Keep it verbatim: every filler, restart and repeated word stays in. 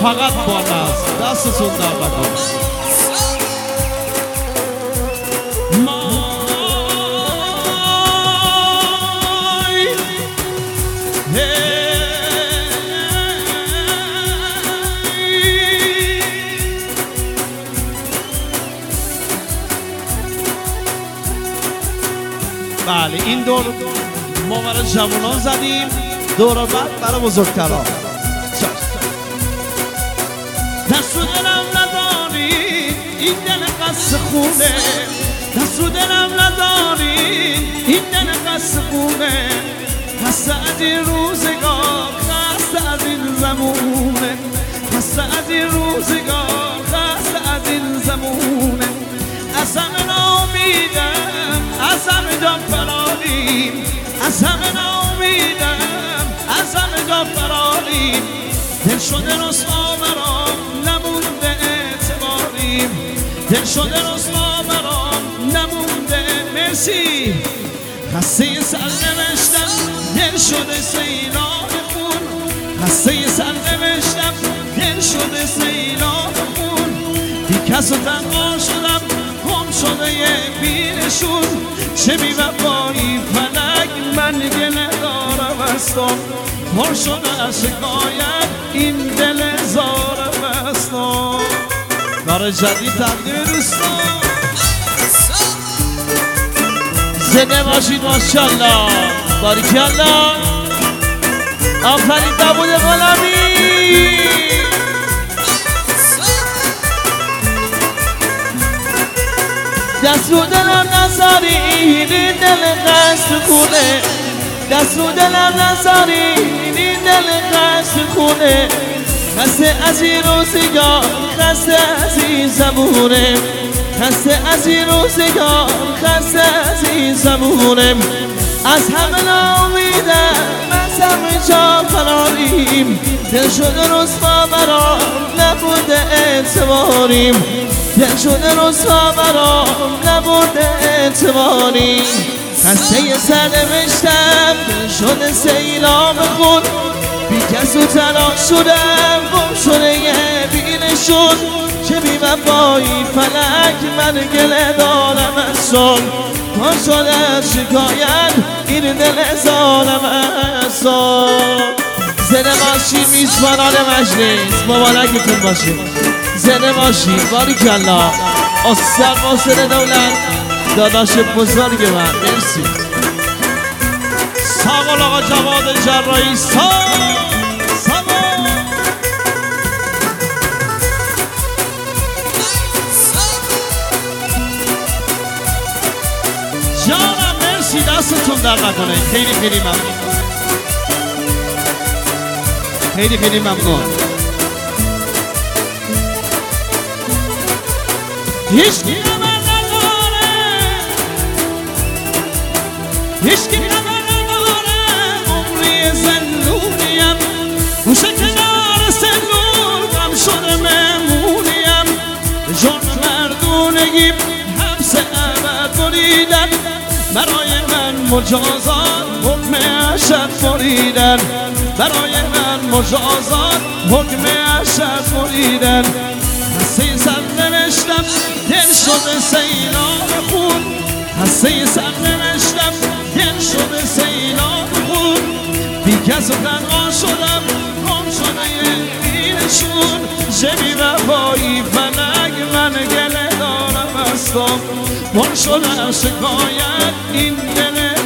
فقط با ناز. دستتون در نکنه. بله این دور ما برای جوانان زدیم، دور بعد برای بزرگتران. دست رو دلم نداری این دل قصد خونه، دست رو دلم نداری این دل قصد خونه، خسته از این روزگار، خسته از این زمونه، خسته از این روزگار، خسته از این زمونه. از همه نامیدم، از همه جا فراریم، از همه نامیدم، از همه جا فراریم. دل شده رسوا برام نمونده اعتباریم، دل شده رسوا برام نمونده. مرسی. خسته سرنوشتم دل شده سیلاب خون، خسته سرنوشتم دل شده سیلاب خون. بی کس و تنها شدم گم شده یه بیرشون، چه بی وفایی فلک من گله دارم از تو، پر شده از شکایت این دل زارم از تو. کار جدید تقدیم دوستان زنده باشید ماشاءالله. باریکالله. آفرین داوود غلامی. دست رو دلم نذاری این دل قصد خونه، دست رو دلم نذاری این دل قصد خونه. خسته از این روزگار، خسته از این زمونه، خسته از این روزگار، خسته از این زمونه. از همه نامیدم، از همه جا فراریم. دل شده رسوا برام نبوده اعتباریم، دل شده رسوا برام نبوده اعتباریم. خسته سرنوشتم دل شده سیلاب خون، بی کس و تنها شدم گم شده یه بیرشون. چه بی وفایی فلک من گله دارم از شون، پر شده از شکایت این دل ظالم از شون. زنده باشید میزبانان مجلس، مبارکتون باشه. زنده باشید. باریکالله. استاد محسن دولت داداش بزرگ من. مرسی. ساقل آقا جواد جراحی. ساقل جانم. مرسی. دستتون در نکنه. خیلی خیلی ممنون، خیلی خیلی ممنون. هیچکی خبر نداره، هیچکی خبر نداره عمری زندونیم، گوشه کنار سنون غم شده مهمونیم. جرم مردونگی حبس ابد بریدن، برای من مجازات حکم اشد بریدن، برای من مجازات حکم اشد بریدن. خسته سرنوشتم دل شده سیلاب خون، خسته سرنوشتم دل شده سیلاب خون. بی کس و تنها شدم گم شده یه بیرشون، چه بی وفایی فلک من گله دارم از تو، پر شده از شکایت این دل